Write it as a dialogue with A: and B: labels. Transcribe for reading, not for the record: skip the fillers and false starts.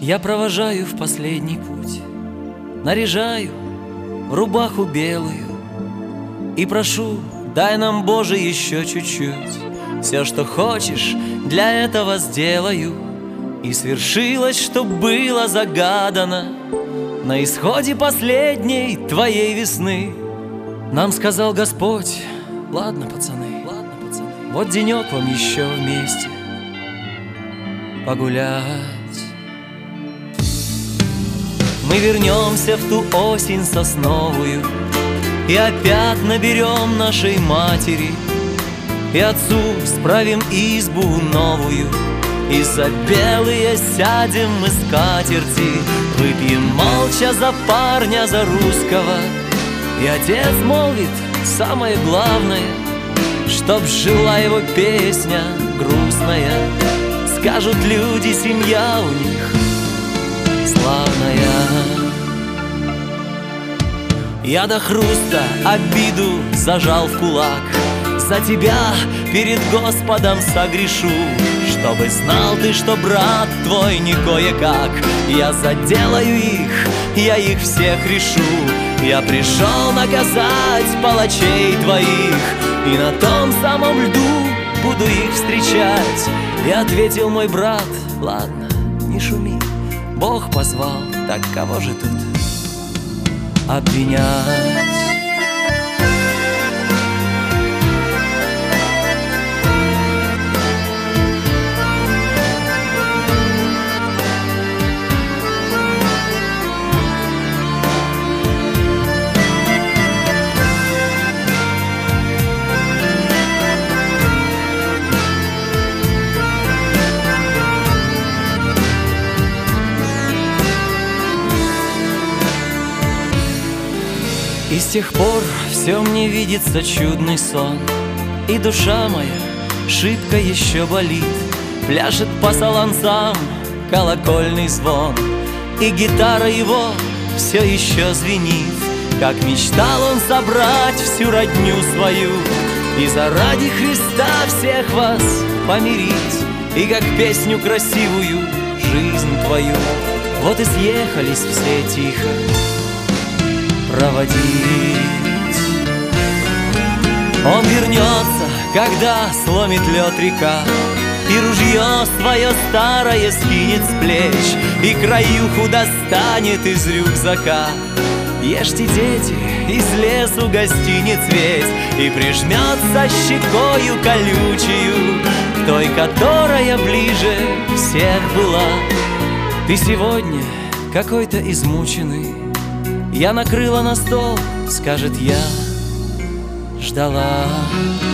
A: Я провожаю в последний путь, наряжаю в рубаху белую и прошу: дай нам, Боже, еще чуть-чуть. Все, что хочешь, для этого сделаю. И свершилось, что было загадано на исходе последней твоей весны. Нам сказал Господь: ладно, пацаны, вот денек вам еще вместе погулять. Мы вернемся в ту осень сосновую и опять наберем нашей матери, и отцу справим избу новую, и за белые сядем мы скатерти, выпьем молча за парня, за русского. И отец молвит самое главное, чтоб жила его песня грустная. Скажут люди, семья у них славная. Я до хруста обиду зажал в кулак, за тебя перед Господом согрешу, чтобы знал ты, что брат твой не кое-как. Я заделаю их, я их всех решу. Я пришел наказать палачей твоих, и на том самом льду буду их встречать. И ответил мой брат: ладно, не шуми, Бог позвал, так кого же тут обвинять? И с тех пор все мне видится чудный сон, и душа моя шибко еще болит. Пляшет по солонцам колокольный звон, и гитара его все еще звенит. Как мечтал он собрать всю родню свою и заради Христа всех вас помирить, и как песню красивую жизнь твою вот и съехались все тихо проводить. Он вернется, когда сломит лед река, и ружье свое старое скинет с плеч, и краюху достанет из рюкзака. Ешьте, дети, из лесу гостиниц весь, и прижмется щекою колючею к той, которая ближе всех была. Ты сегодня какой-то измученный, я накрыла на стол, скажет, я ждала.